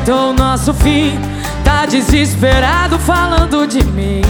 aceitou o nosso fim. Tá desesperado falando de mim.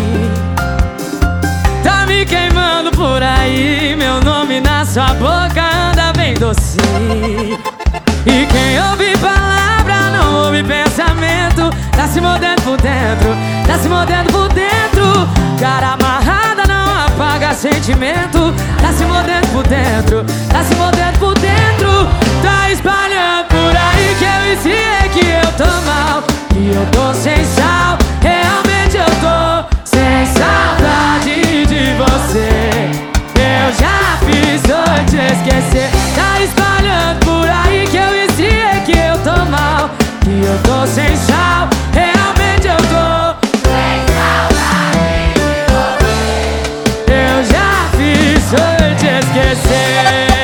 Tá me queimando por aí. Meu nome na sua boca anda bem docinho. E quem ouve palavra não ouve pensamento. Tá se mordendo por dentro, tá se mordendo por dentro. Cara amarrada não apaga sentimento. Tá se mordendo por dentro, tá se mordendo por dentro. Tá espalhando por aí que eu ensinei que eu tô mal, que eu tô sem sal. Realmente eu tô sem saudade de você. Eu já fiz hoje te esquecer. Tá espalhando por aí que eu ensinei que eu tô mal, que eu tô sem sal. Realmente eu tô sem saudade de você. Eu já fiz hoje te esquecer.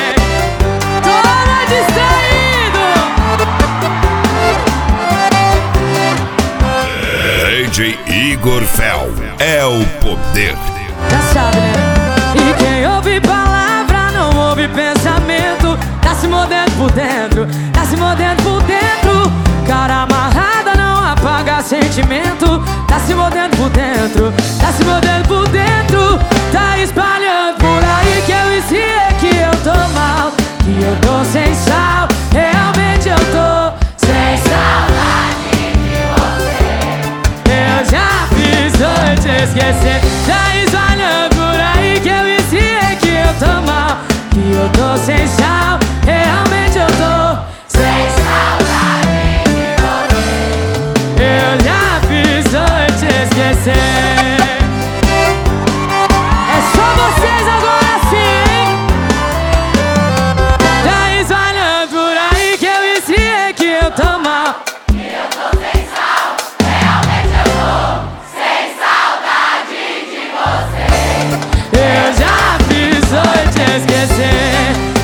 Toda distraído. DJ Igor Fel é o poder. Já sabe, né? E quem ouve palavra não ouve pensamento. Tá se mordendo por dentro, tá se mordendo por dentro. Cara amarrada não apaga sentimento. Tá se mordendo por dentro, tá se mordendo por dentro. Tá espalhando por aí que eu ensinei que eu tô mal, que eu tô sem sal. Realmente eu tô sem saudade de você. Eu já fiz hoje te esquecer. Tá espalhando por aí que eu ensinei que eu tô mal, que eu tô sem sal. Realmente eu tô sem saudade de você. Eu já fiz hoje te esquecer. É só vocês agora sim, hein? Tá espalhando por aí que eu ensinei que eu tô mal, Que eu tô sem sal, realmente eu tô sem saudade de você. eu já fiz hoje te esquecer.